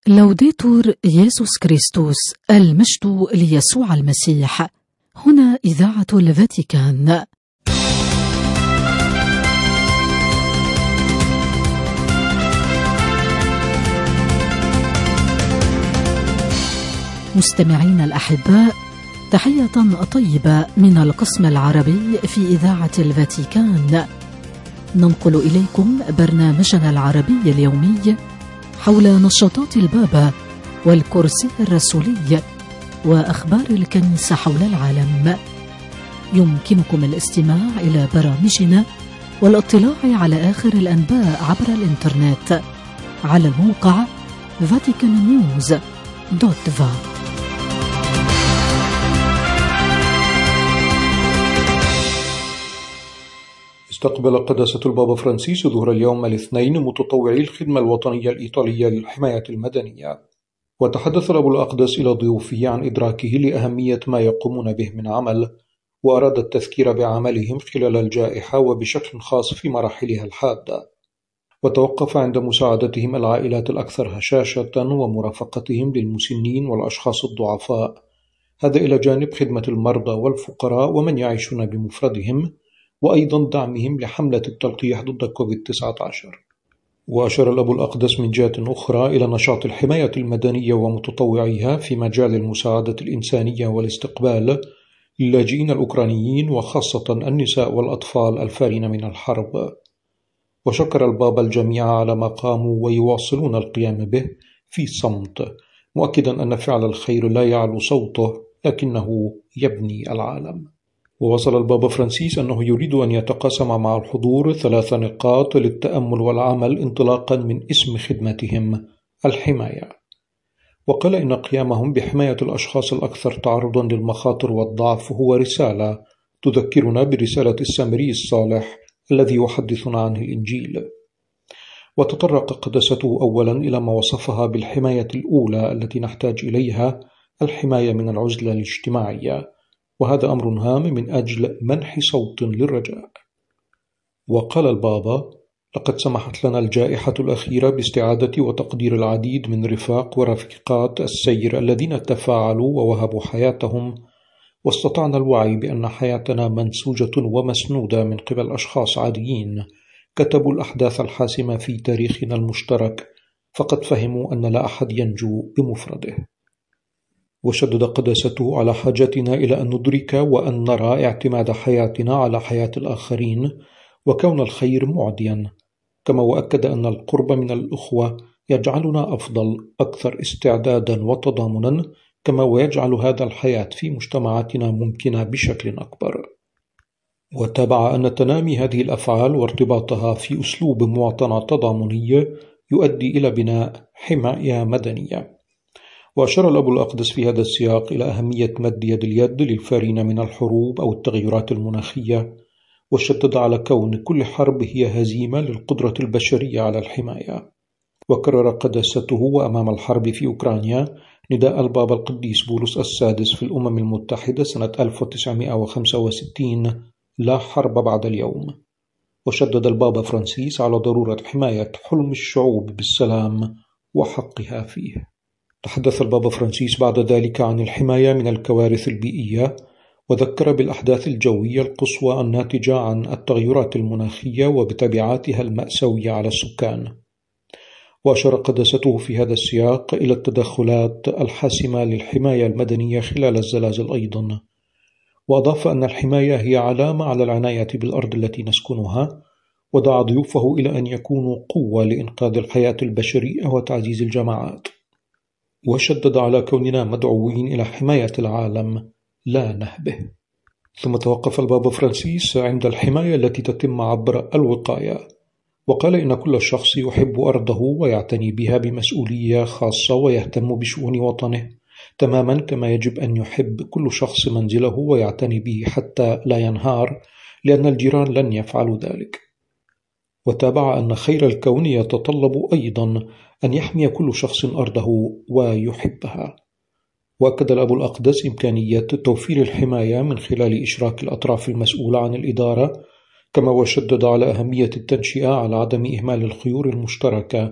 لوديتور يسوع كريستوس، المجد ليسوع المسيح. هنا إذاعة الفاتيكان. مستمعين الأحباء، تحية طيبة من القسم العربي في إذاعة الفاتيكان. ننقل إليكم برنامجنا العربي اليومي حول نشاطات البابا والكرسي الرسولي وأخبار الكنيسة حول العالم. يمكنكم الاستماع إلى برامجنا والاطلاع على آخر الأنباء عبر الإنترنت على الموقع vaticannews.va. استقبل قداسة البابا فرانسيس ظهر اليوم الاثنين متطوعي الخدمة الوطنية الإيطالية للحماية المدنية، وتحدث الأب الأقدس إلى ضيوفه عن إدراكه لأهمية ما يقومون به من عمل، وأراد التذكير بعملهم خلال الجائحة وبشكل خاص في مراحلها الحادة، وتوقف عند مساعدتهم العائلات الأكثر هشاشة ومرافقتهم للمسنين والأشخاص الضعفاء، هذا إلى جانب خدمة المرضى والفقراء ومن يعيشون بمفردهم، وأيضا دعمهم لحملة التلقيح ضد كوفيد-19. وأشار الأب الأقدس من جهة أخرى إلى نشاط الحماية المدنية ومتطوعيها في مجال المساعدة الإنسانية والاستقبال للاجئين الأوكرانيين، وخاصة النساء والأطفال الفارين من الحرب. وشكر البابا الجميع على ما قاموا ويواصلون القيام به في صمت، مؤكدا أن فعل الخير لا يعلو صوته لكنه يبني العالم. ووصل البابا فرانسيس أنه يريد أن يتقاسم مع الحضور 3 نقاط للتأمل والعمل انطلاقا من اسم خدمتهم: الحماية. وقال إن قيامهم بحماية الأشخاص الأكثر تعرضا للمخاطر والضعف هو رسالة تذكرنا برسالة السامري الصالح الذي يحدثنا عنه الإنجيل. وتطرق قداسته أولا إلى ما وصفها بالحماية الأولى التي نحتاج إليها، الحماية من العزلة الاجتماعية، وهذا أمر هام من أجل منح صوت للرجاء. وقال البابا: لقد سمحت لنا الجائحة الأخيرة باستعادة وتقدير العديد من رفاق ورفيقات السير الذين تفاعلوا ووهبوا حياتهم، واستطعنا الوعي بأن حياتنا منسوجة ومسنودة من قبل أشخاص عاديين كتبوا الأحداث الحاسمة في تاريخنا المشترك، فقد فهموا أن لا أحد ينجو بمفرده. وشدد قداسته على حاجتنا إلى أن ندرك وأن نرى اعتماد حياتنا على حياة الآخرين وكون الخير معديا، كما وأكد أن القرب من الأخوة يجعلنا أفضل، أكثر استعدادا وتضامنا، كما ويجعل هذا الحياة في مجتمعاتنا ممكنة بشكل أكبر. وتابع أن تنامي هذه الأفعال وارتباطها في أسلوب مواطنة تضامني يؤدي إلى بناء حماية مدنية. وأشار الأب الأقدس في هذا السياق إلى أهمية مد يد اليد للفارين من الحروب أو التغيرات المناخية، وشدد على كون كل حرب هي هزيمة للقدرة البشرية على الحماية. وكرر قداسته وأمام الحرب في أوكرانيا نداء البابا القديس بولس السادس في الأمم المتحدة سنة 1965: لا حرب بعد اليوم. وشدد البابا فرانسيس على ضرورة حماية حلم الشعوب بالسلام وحقها فيه. تحدث البابا فرانسيس بعد ذلك عن الحماية من الكوارث البيئية، وذكر بالأحداث الجوية القصوى الناتجة عن التغيرات المناخية وبتبعاتها المأساوية على السكان. وأشار قداسته في هذا السياق إلى التدخلات الحاسمة للحماية المدنية خلال الزلازل أيضا، وأضاف أن الحماية هي علامة على العناية بالأرض التي نسكنها، ودعا ضيوفه إلى أن يكونوا قوة لإنقاذ الحياة البشرية وتعزيز الجماعات. وشدد على كوننا مدعوين إلى حماية العالم لا نهبه. ثم توقف البابا فرانسيس عند الحماية التي تتم عبر الوقاية، وقال إن كل شخص يحب أرضه ويعتني بها بمسؤولية خاصة ويهتم بشؤون وطنه، تماما كما يجب أن يحب كل شخص منزله ويعتني به حتى لا ينهار، لأن الجيران لن يفعلوا ذلك. وتابع أن خير الكون يتطلب أيضا أن يحمي كل شخص أرضه ويحبها. وأكد الأب الأقدس إمكانية توفير الحماية من خلال إشراك الأطراف المسؤولة عن الإدارة، كما وشدد على أهمية التنشئة على عدم إهمال الخيور المشتركة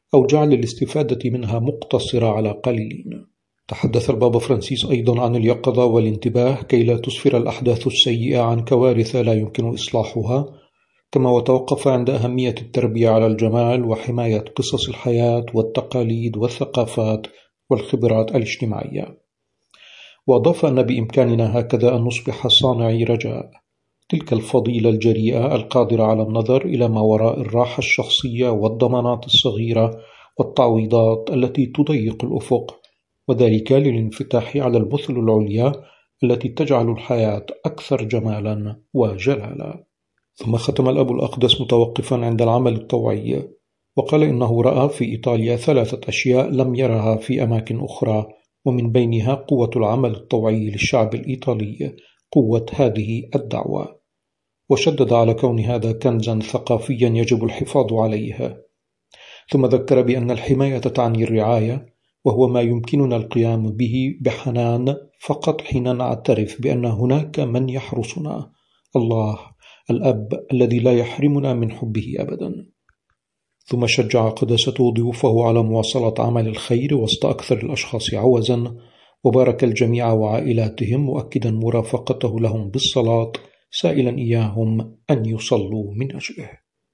أو جعل الاستفادة منها مقتصرة على قليلين. تحدث البابا فرانسيس أيضا عن اليقظة والانتباه كي لا تسفر الأحداث السيئة عن كوارث لا يمكن إصلاحها، كما وتوقف عند أهمية التربية على الجمال وحماية قصص الحياة والتقاليد والثقافات والخبرات الاجتماعية. وأضاف أن بإمكاننا هكذا أن نصبح صانعي رجاء، تلك الفضيلة الجريئة القادرة على النظر إلى ما وراء الراحة الشخصية والضمانات الصغيرة والتعويضات التي تضيق الأفق، وذلك للانفتاح على المثل العليا التي تجعل الحياة أكثر جمالا وجلالا. ثم ختم الأب الأقدس متوقفا عند العمل الطوعي، وقال إنه رأى في إيطاليا 3 أشياء لم يرها في أماكن أخرى، ومن بينها قوة العمل الطوعي للشعب الإيطالي، قوة هذه الدعوة، وشدد على كون هذا كنزا ثقافيا يجب الحفاظ عليه. ثم ذكر بأن الحماية تعني الرعاية، وهو ما يمكننا القيام به بحنان فقط حين نعترف بأن هناك من يحرسنا، الله الأب الذي لا يحرمنا من حبه أبدا. ثم شجع قداسته ضيوفه على مواصلة عمل الخير وسط أكثر الأشخاص عوزا، وبارك الجميع وعائلاتهم، مؤكدا مرافقته لهم بالصلاة، سائلا إياهم أن يصلوا من أجله.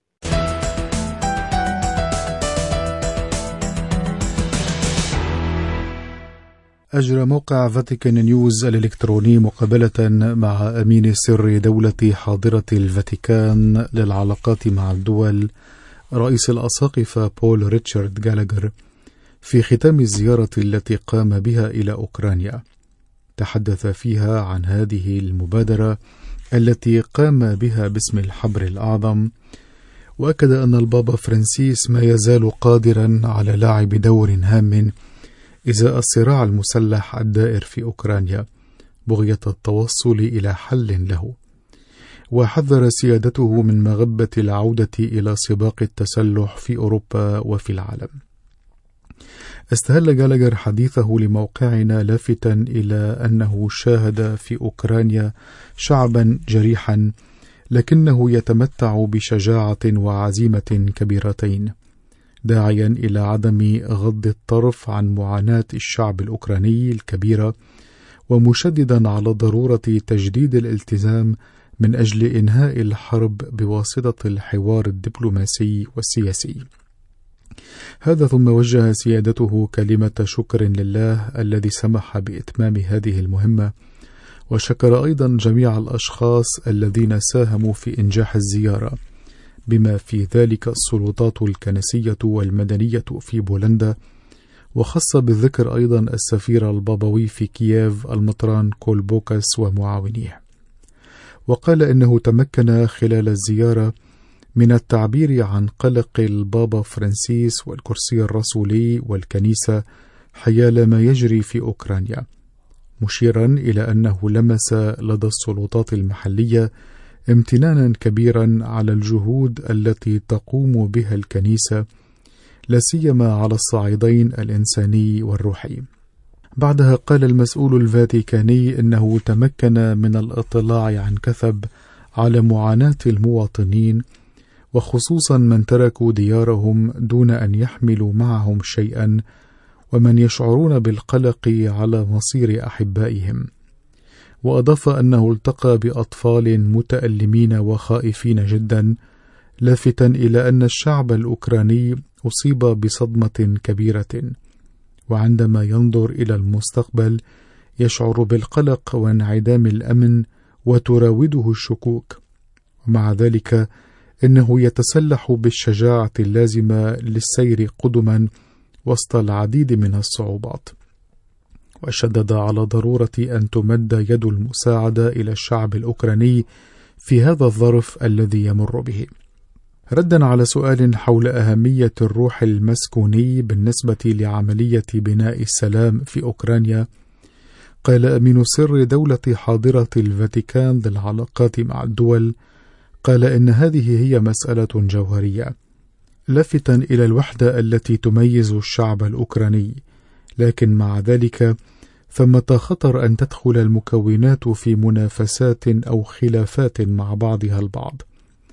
أجرى موقع فاتيكان نيوز الإلكتروني مقابلة مع أمين سر دولة حاضرة الفاتيكان للعلاقات مع الدول رئيس الأساقفة بول ريتشارد جالاغر في ختام الزيارة التي قام بها إلى أوكرانيا. تحدث فيها عن هذه المبادرة التي قام بها باسم الحبر الأعظم، وأكد أن البابا فرانسيس ما يزال قادرا على لعب دور هام إزاء الصراع المسلح الدائر في أوكرانيا بغية التوصل إلى حل له، وحذر سيادته من مغبة العودة إلى سباق التسلح في أوروبا وفي العالم. استهل جالاغر حديثه لموقعنا لافتا إلى أنه شاهد في أوكرانيا شعبا جريحا لكنه يتمتع بشجاعة وعزيمة كبيرتين، داعيا إلى عدم غض الطرف عن معاناة الشعب الأوكراني الكبيرة، ومشددا على ضرورة تجديد الالتزام من أجل إنهاء الحرب بواسطة الحوار الدبلوماسي والسياسي. هذا ثم وجه سيادته كلمة شكر لله الذي سمح بإتمام هذه المهمة، وشكر أيضا جميع الأشخاص الذين ساهموا في إنجاح الزيارة، بما في ذلك السلطات الكنسية والمدنية في بولندا، وخص بالذكر أيضا السفير البابوي في كييف المطران كولبوكاس ومعاونيه. وقال إنه تمكن خلال الزيارة من التعبير عن قلق البابا فرانسيس والكرسي الرسولي والكنيسة حيال ما يجري في أوكرانيا، مشيرا إلى أنه لمس لدى السلطات المحلية امتنانا كبيرا على الجهود التي تقوم بها الكنيسة، لا سيما على الصعيدين الإنساني والروحي. بعدها قال المسؤول الفاتيكاني إنه تمكن من الاطلاع عن كثب على معاناة المواطنين، وخصوصا من تركوا ديارهم دون أن يحملوا معهم شيئا، ومن يشعرون بالقلق على مصير أحبائهم. وأضاف أنه التقى بأطفال متألمين وخائفين جدا، لافتا إلى أن الشعب الأوكراني أصيب بصدمة كبيرة، وعندما ينظر إلى المستقبل يشعر بالقلق وانعدام الأمن وتراوده الشكوك، ومع ذلك إنه يتسلح بالشجاعة اللازمة للسير قدما وسط العديد من الصعوبات. وشدد على ضرورة أن تمد يد المساعدة إلى الشعب الأوكراني في هذا الظرف الذي يمر به. ردا على سؤال حول أهمية الروح المسكوني بالنسبة لعملية بناء السلام في أوكرانيا، قال أمين سر دولة حاضرة الفاتيكان للعلاقات مع الدول، قال إن هذه هي مسألة جوهرية، لافتا إلى الوحدة التي تميز الشعب الأوكراني، لكن مع ذلك ثمة خطر أن تدخل المكونات في منافسات أو خلافات مع بعضها البعض،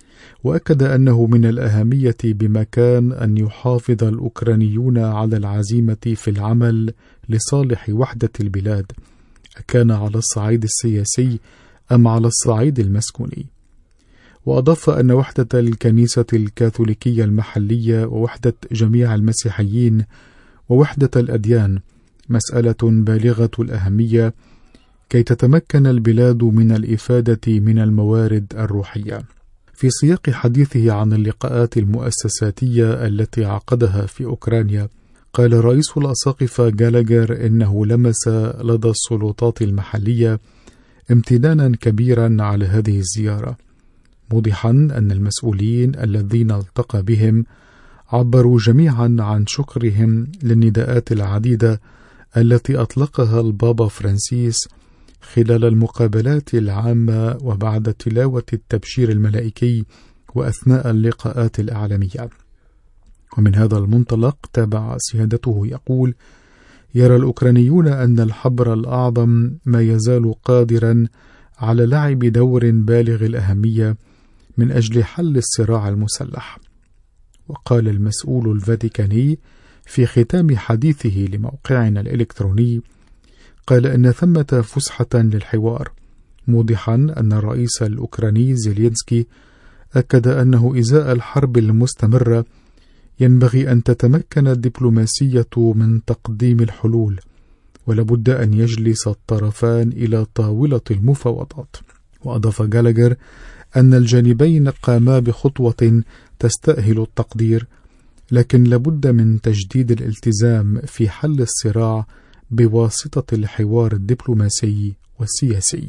وأكد أنه من الأهمية بمكان أن يحافظ الأوكرانيون على العزيمة في العمل لصالح وحدة البلاد، أكان على الصعيد السياسي أم على الصعيد المسكوني. وأضاف أن وحدة الكنيسة الكاثوليكية المحلية ووحدة جميع المسيحيين ووحدة الأديان مسألة بالغة الأهمية كي تتمكن البلاد من الإفادة من الموارد الروحية. في سياق حديثه عن اللقاءات المؤسساتية التي عقدها في أوكرانيا، قال رئيس الأساقفة جالاجر إنه لمس لدى السلطات المحلية امتنانا كبيرا على هذه الزيارة، موضحا أن المسؤولين الذين التقى بهم عبروا جميعا عن شكرهم للنداءات العديدة التي أطلقها البابا فرانسيس خلال المقابلات العامة وبعد تلاوة التبشير الملائكي وأثناء اللقاءات الإعلامية. ومن هذا المنطلق تابع سيادته يقول: يرى الأوكرانيون أن الحبر الأعظم ما يزال قادرا على لعب دور بالغ الأهمية من أجل حل الصراع المسلح. وقال المسؤول الفاتيكاني في ختام حديثه لموقعنا الإلكتروني، قال إن ثمة فسحة للحوار، موضحا أن الرئيس الأوكراني زيلينسكي أكد أنه إزاء الحرب المستمرة ينبغي أن تتمكن الدبلوماسية من تقديم الحلول، ولابد أن يجلس الطرفان إلى طاولة المفاوضات. وأضاف جالاجر أن الجانبين قاما بخطوة تستأهل التقدير، لكن لابد من تجديد الالتزام في حل الصراع بواسطة الحوار الدبلوماسي والسياسي.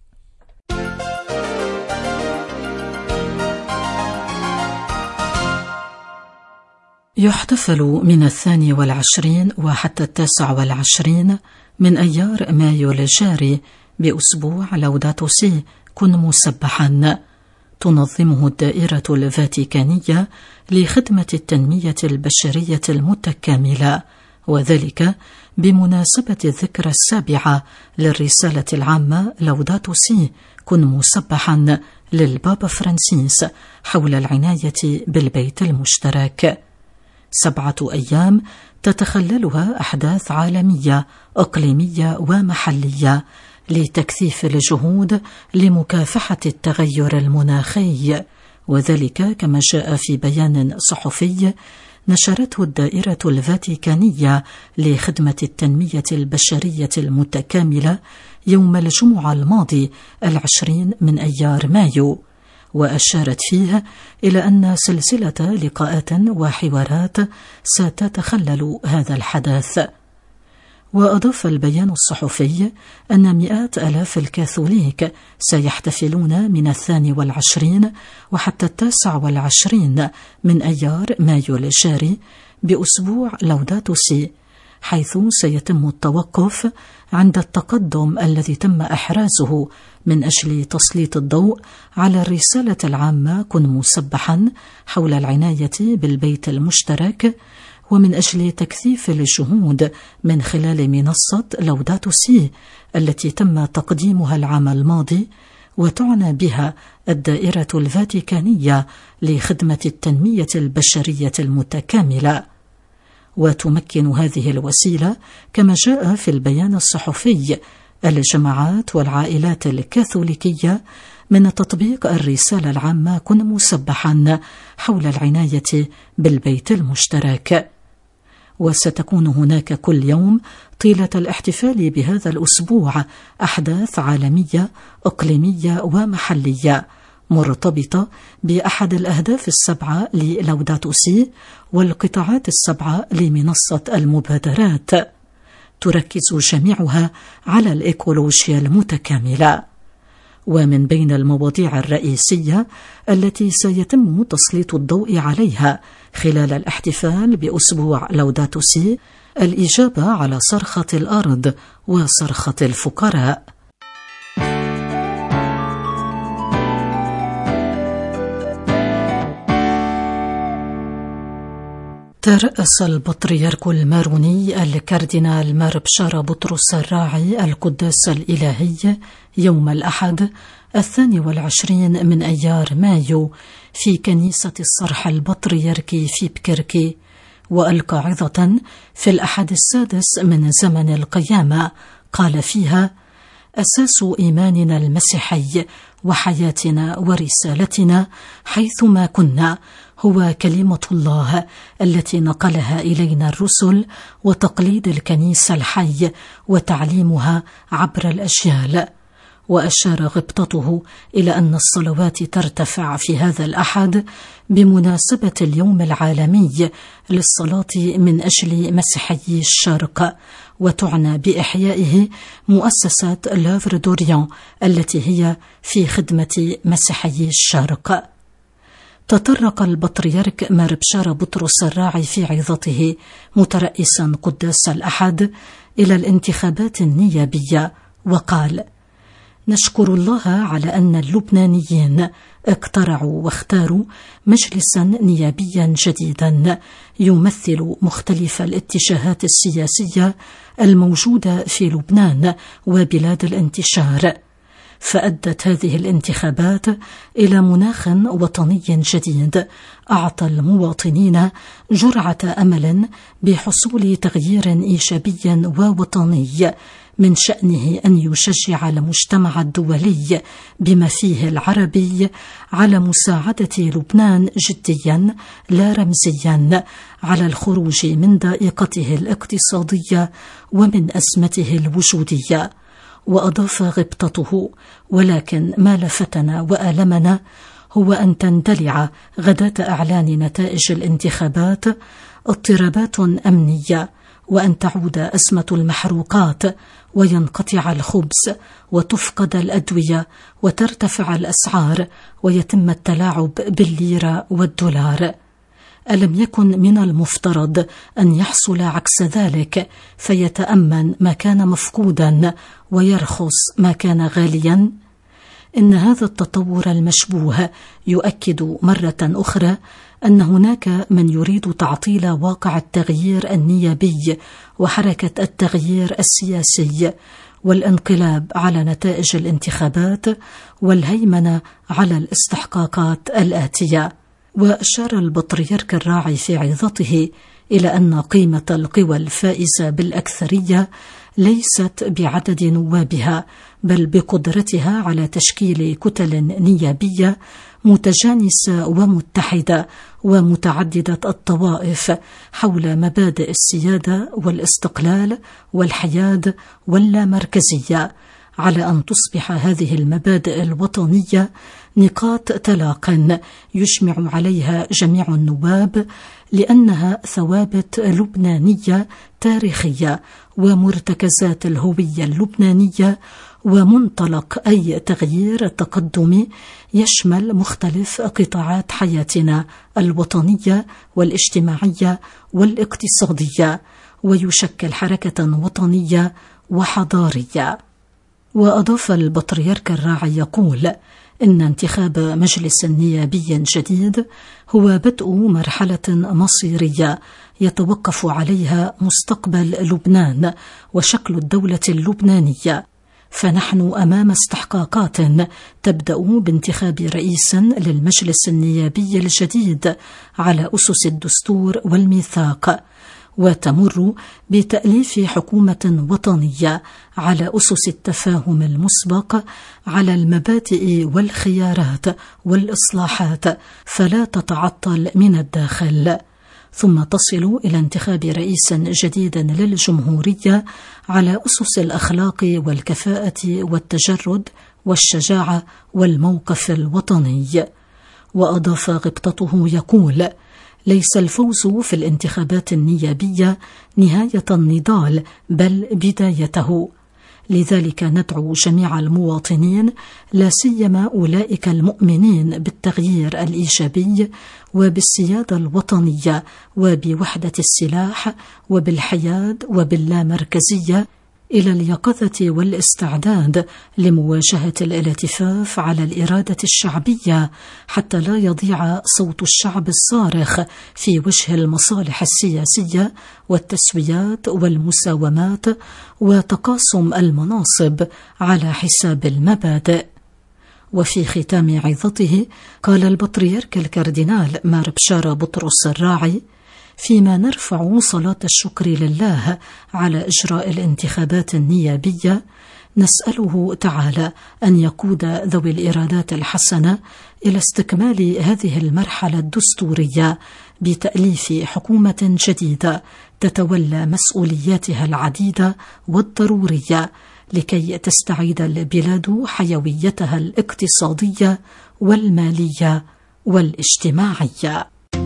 يحتفل من 22 وحتى 29 من أيار مايو الجاري بأسبوع لوداتو سي كن مسبحا، تنظمه الدائرة الفاتيكانية لخدمة التنمية البشرية المتكاملة، وذلك بمناسبة الذكرى 7 للرسالة العامة لوداتو سي كن مسبحا للبابا فرانسيس حول العناية بالبيت المشترك. 7 أيام تتخللها أحداث عالمية إقليمية ومحلية لتكثيف الجهود لمكافحة التغير المناخي، وذلك كما جاء في بيان صحفي نشرته الدائرة الفاتيكانية لخدمة التنمية البشرية المتكاملة يوم الجمعة الماضي 20 من أيار مايو، وأشارت فيه إلى أن سلسلة لقاءات وحوارات ستتخلل هذا الحدث. وأضاف البيان الصحفي أن مئات آلاف الكاثوليك سيحتفلون من 22 وحتى 29 من أيار مايو الجاري بأسبوع لوداتو سي، حيث سيتم التوقف عند التقدم الذي تم إحرازه من أجل تسليط الضوء على الرسالة العامة كن مسبحا حول العناية بالبيت المشترك، ومن أجل تكثيف الجهود من خلال منصة لوداتو سي التي تم تقديمها العام الماضي، وتعنى بها الدائرة الفاتيكانية لخدمة التنمية البشرية المتكاملة. وتمكن هذه الوسيلة كما جاء في البيان الصحفي الجماعات والعائلات الكاثوليكية من تطبيق الرسالة العامة كن مسبحا حول العناية بالبيت المشترك. وستكون هناك كل يوم طيلة الاحتفال بهذا الأسبوع أحداث عالمية إقليمية ومحلية مرتبطة بأحد الأهداف 7 للوداتو سي والقطاعات 7 لمنصة المبادرات، تركز جميعها على الإيكولوجيا المتكاملة. ومن بين المواضيع الرئيسية التي سيتم تسليط الضوء عليها خلال الاحتفال بأسبوع لوداتو سي الإجابة على صرخة الأرض وصرخة الفقراء. ترأس البطريرك الماروني الكاردينال مار بشارة بطرس الراعي القداس الإلهي يوم الأحد 22 من أيار مايو في كنيسة الصرح البطريركي في بكركي، وألقى عظة في الأحد السادس من زمن القيامة قال فيها: أساس إيماننا المسيحي وحياتنا ورسالتنا حيثما كنا هو كلمة الله التي نقلها إلينا الرسل، وتقليد الكنيسة الحي وتعليمها عبر الأجيال. وأشار غبطته إلى أن الصلوات ترتفع في هذا الأحد بمناسبة اليوم العالمي للصلاة من أجل مسيحيي الشرق، وتعنى بإحيائه مؤسسة لافر دوريان التي هي في خدمة مسيحيي الشرق. تطرق البطريرك مار بشارة بطرس الراعي في عظته مترئسا قداس الأحد إلى الانتخابات النيابية، وقال: نشكر الله على أن اللبنانيين اقترعوا واختاروا مجلسا نيابيا جديدا يمثل مختلف الاتجاهات السياسية الموجودة في لبنان وبلاد الانتشار، فأدت هذه الانتخابات إلى مناخ وطني جديد أعطى المواطنين جرعة أمل بحصول تغيير إيجابي ووطني من شأنه أن يشجع المجتمع الدولي بما فيه العربي على مساعدة لبنان جديا لا رمزيا على الخروج من ضائقته الاقتصادية ومن أزمته الوجودية. وأضاف غبطته: ولكن ما لفتنا وألمنا هو أن تندلع غداة إعلان نتائج الانتخابات اضطرابات أمنية، وأن تعود أزمة المحروقات، وينقطع الخبز، وتفقد الأدوية، وترتفع الأسعار، ويتم التلاعب بالليرة والدولار. ألم يكن من المفترض أن يحصل عكس ذلك، فيتأمن ما كان مفقودا ويرخص ما كان غاليا؟ إن هذا التطور المشبوه يؤكد مرة أخرى أن هناك من يريد تعطيل واقع التغيير النيابي وحركة التغيير السياسي والانقلاب على نتائج الانتخابات والهيمنة على الاستحقاقات الآتية. وأشار البطريرك الراعي في عظته إلى أن قيمة القوى الفائزة بالأكثرية ليست بعدد نوابها، بل بقدرتها على تشكيل كتل نيابية متجانسة ومتحدة ومتعددة الطوائف حول مبادئ السيادة والاستقلال والحياد واللامركزية، على أن تصبح هذه المبادئ الوطنية نقاط تلاق يجمع عليها جميع النواب، لأنها ثوابت لبنانية تاريخية ومرتكزات الهوية اللبنانية ومنطلق أي تغيير تقدمي يشمل مختلف قطاعات حياتنا الوطنية والاجتماعية والاقتصادية، ويشكل حركة وطنية وحضارية. وأضاف البطريرك الراعي يقول إن انتخاب مجلس نيابي جديد هو بدء مرحلة مصيرية يتوقف عليها مستقبل لبنان وشكل الدولة اللبنانية، فنحن أمام استحقاقات تبدأ بانتخاب رئيس للمجلس النيابي الجديد على أسس الدستور والميثاق، وتمر بتأليف حكومة وطنية على أسس التفاهم المسبق على المبادئ والخيارات والإصلاحات، فلا تتعطل من الداخل، ثم تصل إلى انتخاب رئيس جديد للجمهورية على أسس الأخلاق والكفاءة والتجرد والشجاعة والموقف الوطني. وأضاف غبطته يقول: ليس الفوز في الانتخابات النيابية نهاية النضال بل بدايته، لذلك ندعو جميع المواطنين لا سيما أولئك المؤمنين بالتغيير الإيجابي وبالسيادة الوطنية وبوحدة السلاح وبالحياد وباللامركزية إلى اليقظة والاستعداد لمواجهة الالتفاف على الإرادة الشعبية، حتى لا يضيع صوت الشعب الصارخ في وجه المصالح السياسية والتسويات والمساومات وتقاسم المناصب على حساب المبادئ. وفي ختام عظته قال البطريرك الكاردينال مار بشارة بطرس الراعي: فيما نرفع صلاة الشكر لله على إجراء الانتخابات النيابية، نسأله تعالى أن يقود ذوي الإرادات الحسنة إلى استكمال هذه المرحلة الدستورية بتأليف حكومة جديدة تتولى مسؤولياتها العديدة والضرورية لكي تستعيد البلاد حيويتها الاقتصادية والمالية والاجتماعية.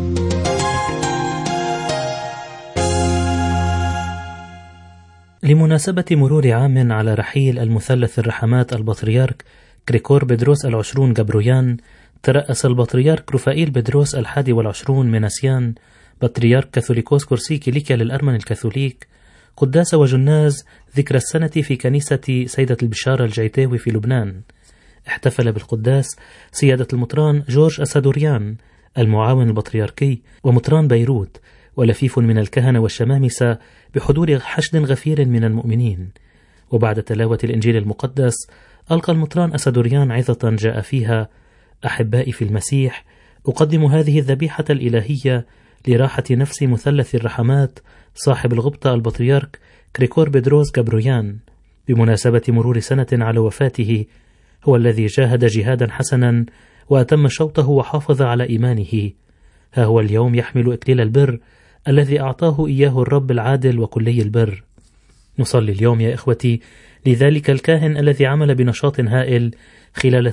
لمناسبة مرور عام على رحيل المثلث الرحمات البطريرك غريغور بيدروس العشرون غبرويان، ترأس البطريرك رفائيل بيدروس 21 مناسيان بطريرك كاثوليكوس كورسي كيليكيا للأرمن الكاثوليك قداس وجناز ذكرى السنة في كنيسة سيدة البشارة الجيتاوي في لبنان. احتفل بالقداس سيادة المطران جورج أسادوريان المعاون البطريركي ومطران بيروت ولفيف من الكهنة والشمامسة بحضور حشد غفير من المؤمنين. وبعد تلاوة الإنجيل المقدس ألقى المطران أسادوريان عظة جاء فيها: أحبائي في المسيح، أقدم هذه الذبيحة الإلهية لراحة نفس مثلث الرحمات صاحب الغبطة البطريرك غريغور بيدروس غبرويان بمناسبة مرور سنة على وفاته، هو الذي جاهد جهادا حسنا وأتم شوطه وحافظ على إيمانه. ها هو اليوم يحمل إكليل البر الذي أعطاه إياه الرب العادل وكلي البر. نصلي اليوم يا إخوتي لذلك الكاهن الذي عمل بنشاط هائل خلال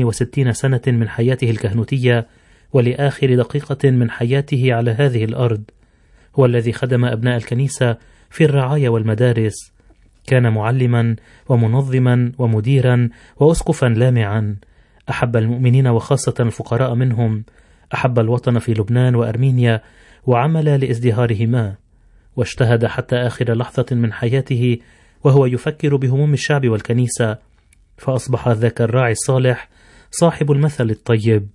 62 سنة من حياته الكهنوتية ولآخر دقيقة من حياته على هذه الأرض. هو الذي خدم أبناء الكنيسة في الرعاية والمدارس، كان معلما ومنظما ومديرا وأسقفا لامعا، أحب المؤمنين وخاصة الفقراء منهم، أحب الوطن في لبنان وأرمينيا وعمل لازدهارهما، واجتهد حتى آخر لحظة من حياته وهو يفكر بهموم الشعب والكنيسة، فأصبح ذاك الراعي الصالح صاحب المثل الطيب.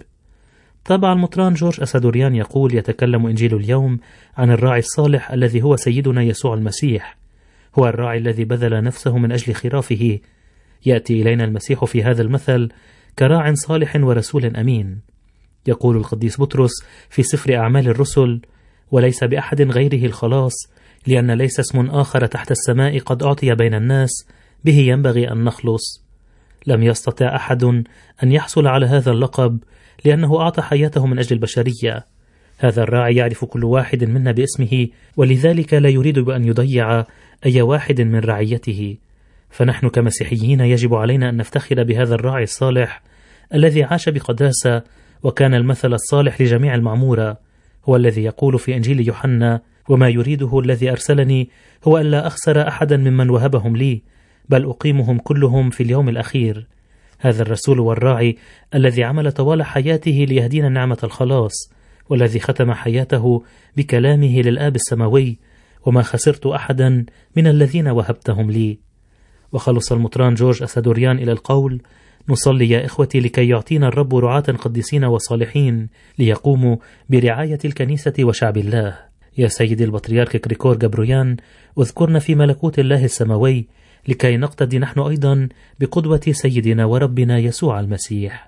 تابع المطران جورج أسادوريان يقول: يتكلم إنجيل اليوم عن الراعي الصالح الذي هو سيدنا يسوع المسيح، هو الراعي الذي بذل نفسه من أجل خرافه. يأتي إلينا المسيح في هذا المثل كراع صالح ورسول أمين. يقول القديس بطرس في سفر أعمال الرسل: وليس بأحد غيره الخلاص، لأن ليس اسم آخر تحت السماء قد أعطي بين الناس به ينبغي أن نخلص. لم يستطع أحد أن يحصل على هذا اللقب لأنه أعطى حياته من أجل البشرية. هذا الراعي يعرف كل واحد منا باسمه، ولذلك لا يريد بأن يضيع أي واحد من رعيته. فنحن كمسيحيين يجب علينا أن نفتخر بهذا الراعي الصالح الذي عاش بقداسة وكان المثل الصالح لجميع المعمورة. هو الذي يقول في إنجيل يوحنا: وما يريده الذي أرسلني هو ألا أخسر أحدا ممن وهبهم لي، بل أقيمهم كلهم في اليوم الأخير. هذا الرسول والراعي الذي عمل طوال حياته ليهدينا نعمة الخلاص، والذي ختم حياته بكلامه للآب السماوي: وما خسرت أحدا من الذين وهبتهم لي. وخلص المطران جورج أسادوريان إلى القول: نصلي يا إخوتي لكي يعطينا الرب رعاة قديسين وصالحين ليقوموا برعاية الكنيسة وشعب الله. يا سيدي البطريرك غريغور غبرويان، اذكرنا في ملكوت الله السماوي لكي نقتدي نحن أيضا بقدوة سيدنا وربنا يسوع المسيح.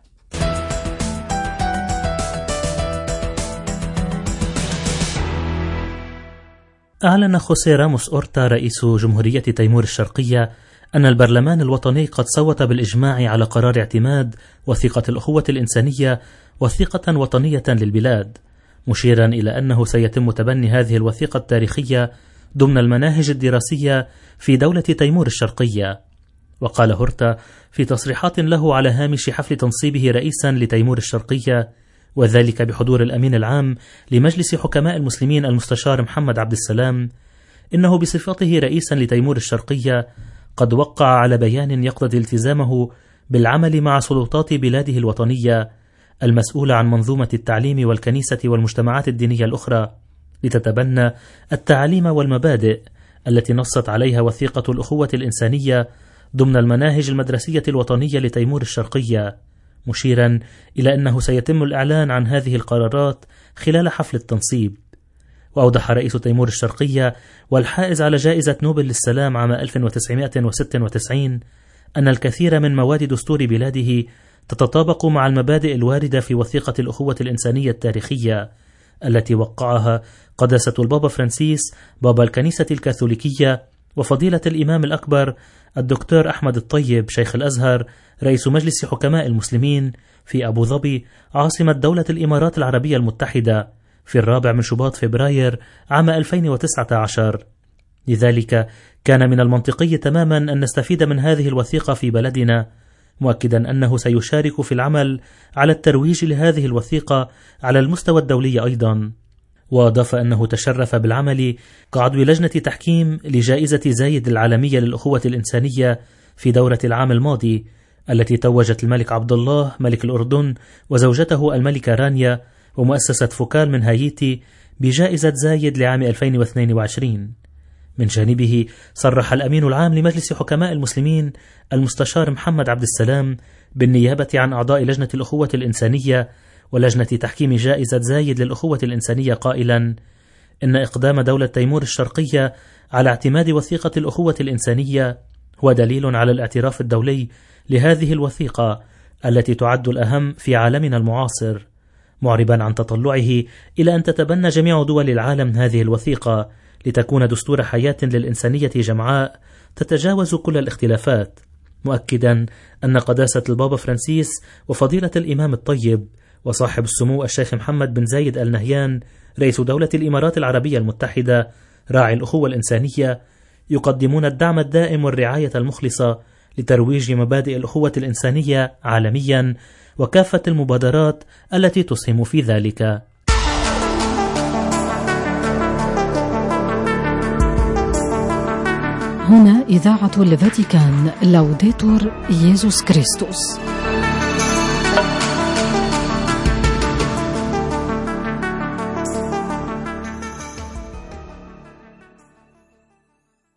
أعلن خوسيه راموس أورتا رئيس جمهورية تيمور الشرقية أن البرلمان الوطني قد صوت بالإجماع على قرار اعتماد وثيقة الأخوة الإنسانية وثيقة وطنية للبلاد، مشيرا إلى أنه سيتم تبني هذه الوثيقة التاريخية ضمن المناهج الدراسية في دولة تيمور الشرقية. وقال هورتا في تصريحات له على هامش حفل تنصيبه رئيسا لتيمور الشرقية، وذلك بحضور الأمين العام لمجلس حكماء المسلمين المستشار محمد عبد السلام، إنه بصفته رئيسا لتيمور الشرقية قد وقع على بيان يقتضي التزامه بالعمل مع سلطات بلاده الوطنية المسؤولة عن منظومة التعليم والكنيسة والمجتمعات الدينية الأخرى لتتبنى التعاليم والمبادئ التي نصت عليها وثيقة الأخوة الإنسانية ضمن المناهج المدرسية الوطنية لتيمور الشرقية، مشيرا إلى أنه سيتم الإعلان عن هذه القرارات خلال حفل التنصيب. وأوضح رئيس تيمور الشرقية والحائز على جائزة نوبل للسلام عام 1996 أن الكثير من مواد دستور بلاده تتطابق مع المبادئ الواردة في وثيقة الأخوة الإنسانية التاريخية التي وقعها قداسة البابا فرانسيس بابا الكنيسة الكاثوليكية وفضيلة الإمام الأكبر الدكتور أحمد الطيب شيخ الأزهر رئيس مجلس حكماء المسلمين في أبو ظبي عاصمة دولة الإمارات العربية المتحدة في 4 شباط فبراير عام 2019. لذلك كان من المنطقي تماما أن نستفيد من هذه الوثيقة في بلدنا، مؤكدا أنه سيشارك في العمل على الترويج لهذه الوثيقة على المستوى الدولي أيضا. وأضاف أنه تشرف بالعمل كعضو لجنة تحكيم لجائزة زايد العالمية للأخوة الإنسانية في دورة العام الماضي التي توجت الملك عبد الله ملك الأردن وزوجته الملكة رانيا ومؤسسة فوكال من هايتي بجائزة زايد لعام 2022. من جانبه صرح الأمين العام لمجلس حكماء المسلمين المستشار محمد عبد السلام بالنيابة عن أعضاء لجنة الأخوة الإنسانية ولجنة تحكيم جائزة زايد للأخوة الإنسانية قائلا إن إقدام دولة تيمور الشرقية على اعتماد وثيقة الأخوة الإنسانية هو دليل على الاعتراف الدولي لهذه الوثيقة التي تعد الأهم في عالمنا المعاصر، معربا عن تطلعه إلى أن تتبنى جميع دول العالم هذه الوثيقة لتكون دستور حياة للإنسانية جمعاء تتجاوز كل الاختلافات، مؤكدا أن قداسة البابا فرانسيس وفضيلة الإمام الطيب وصاحب السمو الشيخ محمد بن زايد آل نهيان رئيس دولة الإمارات العربية المتحدة راعي الأخوة الإنسانية يقدمون الدعم الدائم والرعاية المخلصة لترويج مبادئ الأخوة الإنسانية عالميا وكافة المبادرات التي تسهم في ذلك. هنا إذاعة الفاتيكان، لوديتور ييسوس كريستوس.